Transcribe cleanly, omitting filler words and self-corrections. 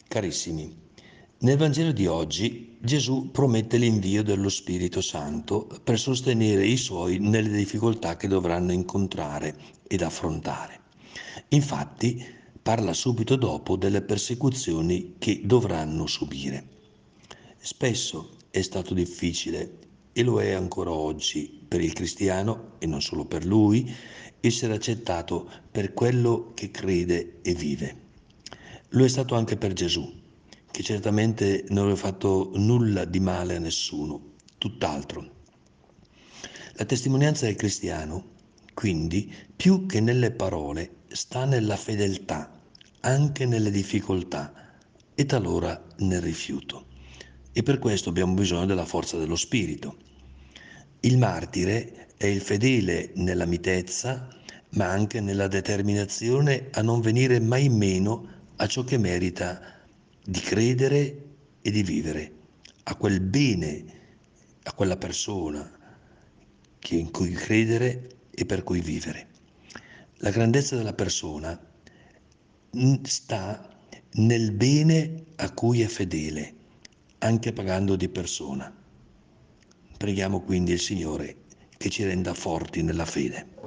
Carissimi, nel Vangelo di oggi Gesù promette l'invio dello Spirito Santo per sostenere i suoi nelle difficoltà che dovranno incontrare ed affrontare. Infatti, parla subito dopo delle persecuzioni che dovranno subire. Spesso è stato difficile, e lo è ancora oggi, per il cristiano, e non solo per lui, essere accettato per quello che crede e vive. Lo è stato anche per Gesù, che certamente non aveva fatto nulla di male a nessuno, tutt'altro. La testimonianza del cristiano, quindi, più che nelle parole, sta nella fedeltà, anche nelle difficoltà e talora nel rifiuto. E per questo abbiamo bisogno della forza dello Spirito. Il martire è il fedele nella mitezza, ma anche nella determinazione a non venire mai meno a ciò che merita di credere e di vivere, a quel bene, a quella persona in cui credere e per cui vivere. La grandezza della persona sta nel bene a cui è fedele, anche pagando di persona. Preghiamo quindi il Signore che ci renda forti nella fede.